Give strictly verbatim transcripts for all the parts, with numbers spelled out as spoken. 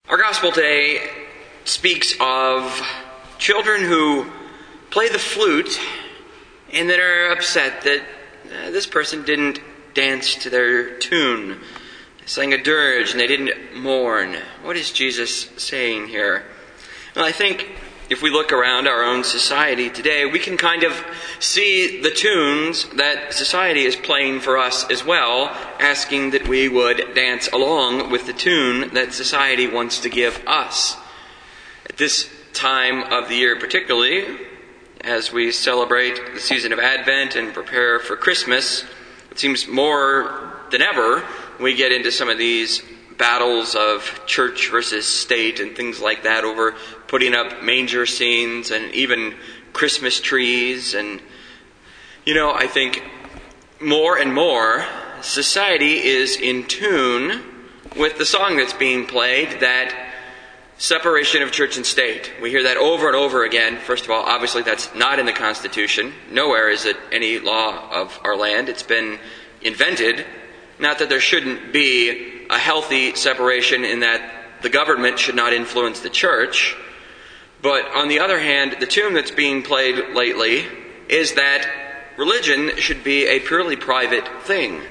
Our gospel today speaks of children who play the flute and then are upset that uh, this person didn't dance to their tune. They sang a dirge and they didn't mourn. What is Jesus saying here? Well, I think if we look around our own society today, we can kind of see the tunes that society is playing for us as well, asking that we would dance along with the tune that society wants to give us. At this time of the year particularly, as we celebrate the season of Advent and prepare for Christmas, it seems more than ever we get into some of these battles of church versus state and things like that over putting up manger scenes and even Christmas trees. And, you know, I think more and more society is in tune with the song that's being played, that separation of church and state. We hear that over and over again. First of all, obviously that's not in the Constitution. Nowhere is it any law of our land. It's been invented. Not that there shouldn't be a healthy separation in that the government should not influence the church. But on the other hand, the tune that's being played lately is that religion should be a purely private thing.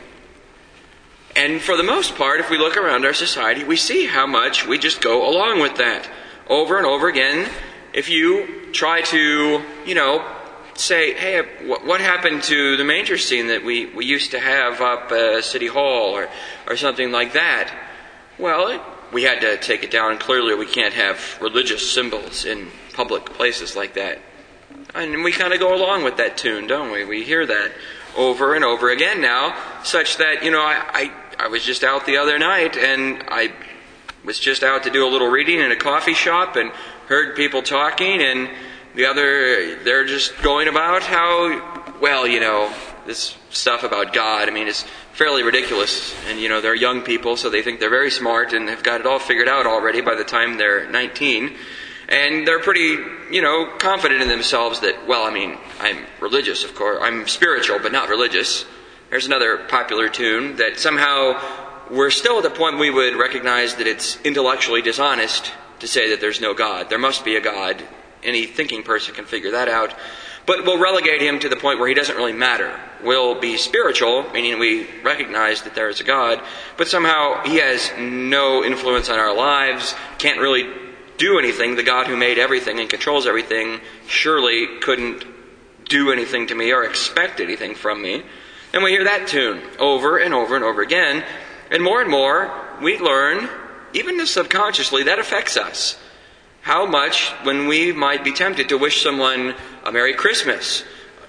And for the most part, if we look around our society, we see how much we just go along with that. Over and over again, if you try to, you know, say, hey, what happened to the manger scene that we, we used to have up uh, City Hall or, or something like that? Well, it, we had to take it down. Clearly, we can't have religious symbols in public places like that. And we kind of go along with that tune, don't we? We hear that over and over again now, such that, you know, I, I, I was just out the other night and I was just out to do a little reading in a coffee shop and heard people talking, and the other, they're just going about how, well, you know, this stuff about God, I mean, it's fairly ridiculous. And, you know, they're young people, so they think they're very smart and have got it all figured out already by the time they're nineteen. And they're pretty, you know, confident in themselves that, well, I mean, I'm religious, of course. I'm spiritual, but not religious. There's another popular tune that somehow we're still at the point we would recognize that it's intellectually dishonest to say that there's no God. There must be a God. Any thinking person can figure that out. But we'll relegate him to the point where he doesn't really matter. We'll be spiritual, meaning we recognize that there is a God, but somehow he has no influence on our lives, can't really do anything. The God who made everything and controls everything surely couldn't do anything to me or expect anything from me. And we hear that tune over and over and over again. And more and more we learn, even subconsciously, that affects us. How much, when we might be tempted to wish someone a Merry Christmas,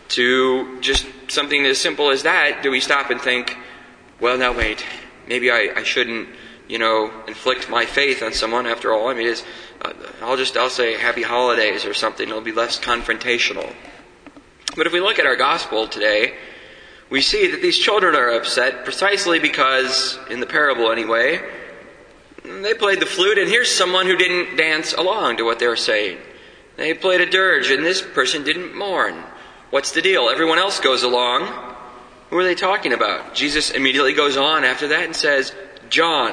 to just something as simple as that, do we stop and think, well, now wait, maybe I, I shouldn't, you know, inflict my faith on someone after all. I mean, it's, uh, I'll just, I'll say Happy Holidays or something. It'll be less confrontational. But if we look at our gospel today, we see that these children are upset precisely because, in the parable anyway, they played the flute, and here's someone who didn't dance along to what they were saying. They played a dirge, and this person didn't mourn. What's the deal? Everyone else goes along. Who are they talking about? Jesus immediately goes on after that and says, John.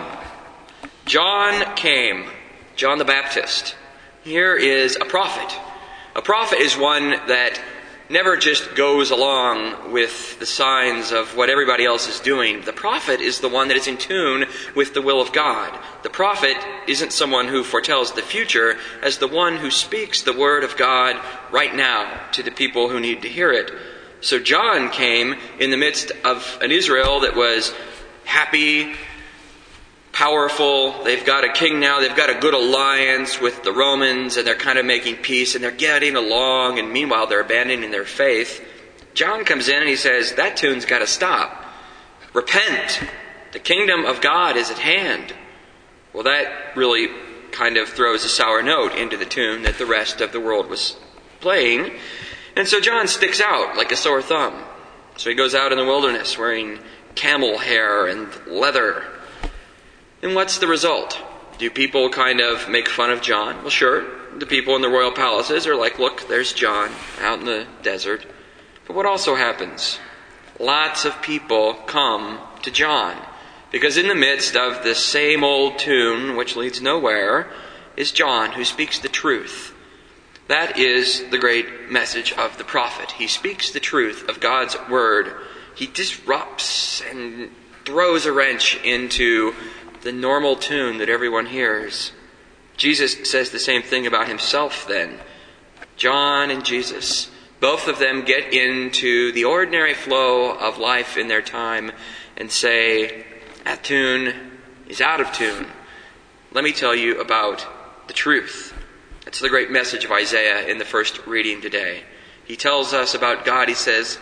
John came. John the Baptist. Here is a prophet. A prophet is one that never just goes along with the signs of what everybody else is doing. The prophet is the one that is in tune with the will of God. The prophet isn't someone who foretells the future, as the one who speaks the word of God right now to the people who need to hear it. So John came in the midst of an Israel that was happy, powerful. They've got a king now. They've got a good alliance with the Romans, and they're kind of making peace, and they're getting along, and meanwhile they're abandoning their faith. John comes in and he says, that tune's got to stop. Repent. The kingdom of God is at hand. Well, that really kind of throws a sour note into the tune that the rest of the world was playing. And so John sticks out like a sore thumb. So he goes out in the wilderness wearing camel hair and leather. And what's the result? Do people kind of make fun of John? Well, sure. The people in the royal palaces are like, look, there's John out in the desert. But what also happens? Lots of people come to John. Because in the midst of the same old tune, which leads nowhere, is John, who speaks the truth. That is the great message of the prophet. He speaks the truth of God's word. He disrupts and throws a wrench into the normal tune that everyone hears. Jesus says the same thing about himself then. John and Jesus, both of them get into the ordinary flow of life in their time and say, that tune is out of tune. Let me tell you about the truth. That's the great message of Isaiah in the first reading today. He tells us about God. He says,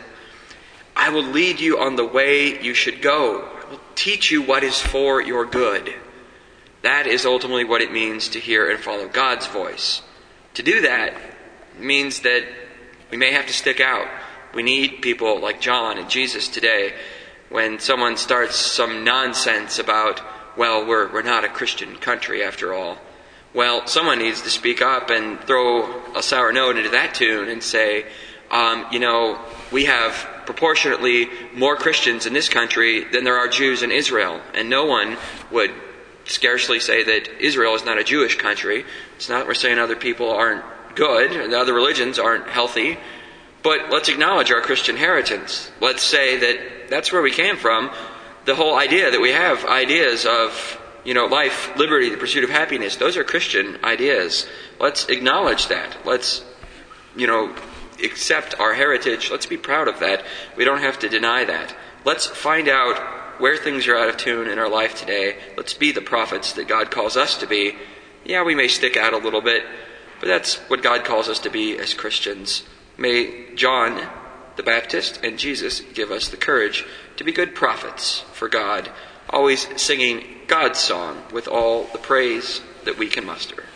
I will lead you on the way you should go. I will teach you what is for your good. That is ultimately what it means to hear and follow God's voice. To do that means that we may have to stick out. We need people like John and Jesus today. When someone starts some nonsense about, well, we're we're not a Christian country after all. Well, someone needs to speak up and throw a sour note into that tune and say, um, you know, we have proportionately more Christians in this country than there are Jews in Israel. And no one would scarcely say that Israel is not a Jewish country. It's not that we're saying other people aren't good, and other religions aren't healthy. But let's acknowledge our Christian heritage. Let's say that that's where we came from. The whole idea that we have ideas of, you know, life, liberty, the pursuit of happiness, those are Christian ideas. Let's acknowledge that. Let's, you know, accept our heritage. Let's be proud of that. We don't have to deny that. Let's find out where things are out of tune in our life today. Let's be the prophets that God calls us to be. Yeah, we may stick out a little bit, but that's what God calls us to be as Christians. May John the Baptist and Jesus give us the courage to be good prophets for God, always singing God's song with all the praise that we can muster.